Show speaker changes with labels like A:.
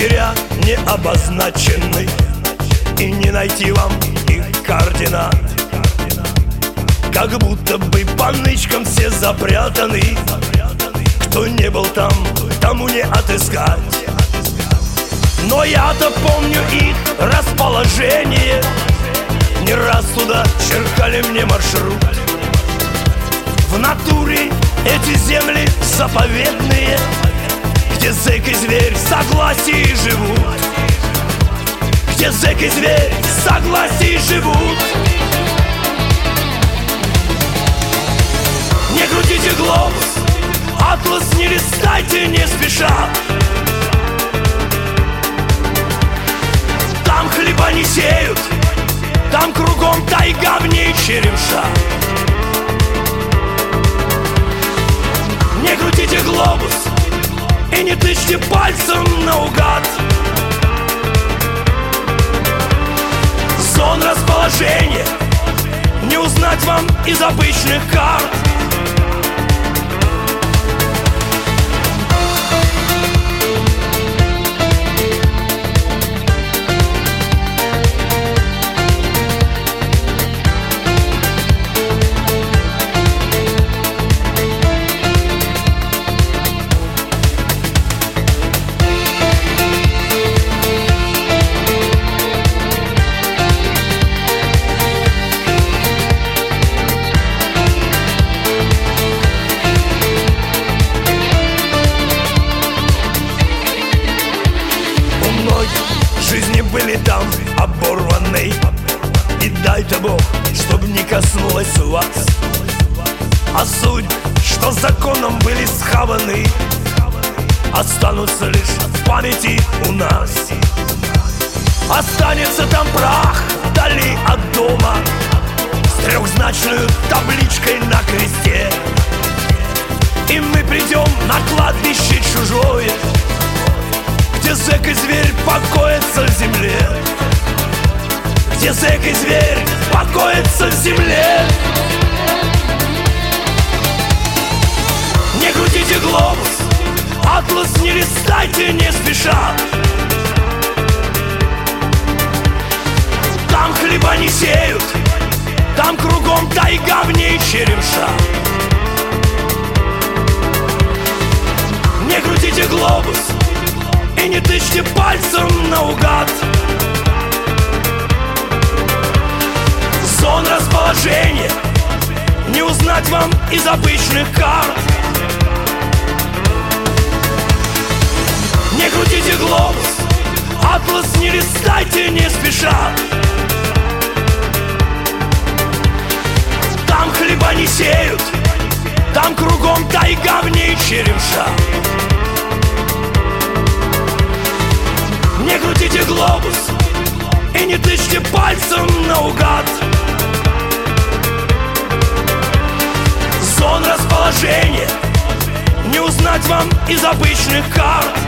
A: лагеря не обозначены, и не найти вам их координат. Как будто бы по нычкам все запрятаны. Кто не был там, тому не отыскать. Но я-то помню их расположение. Не раз туда черкали мне маршрут. В натуре эти земли заповедные, где зэк и зверь в согласии живут. Где зэк и зверь в согласии живут. Не крутите глобус, атлас не листайте не спеша. Там хлеба не сеют, там кругом тайга, в ней черемша. Не крутите глобус и не тычьте пальцем наугад. Зон расположения не узнать вам из обычных карт. Жизни были там оборваны, и дай-то Бог, чтоб не коснулась вас. А суть, что законом были схаваны, останутся лишь в памяти у нас. Останется там прах вдали от дома с трехзначной табличкой на кресте. И мы придем на кладбище чужое, где зэк и зверь покоятся в земле. Где зэк и зверь покоятся в земле. Не крутите глобус, атлас не листайте не спеша. Там хлеба не сеют, там кругом тайга, в ней черемша. Не крутите глобус и не тычьте пальцем наугад. Зон расположения не узнать вам из обычных карт. Не крутите глобус, атлас не листайте не спеша. Там хлеба не сеют, там кругом тайга, в ней черемша. Не крутите глобус и не тычьте пальцем наугад. Зон расположения не узнать вам из обычных карт.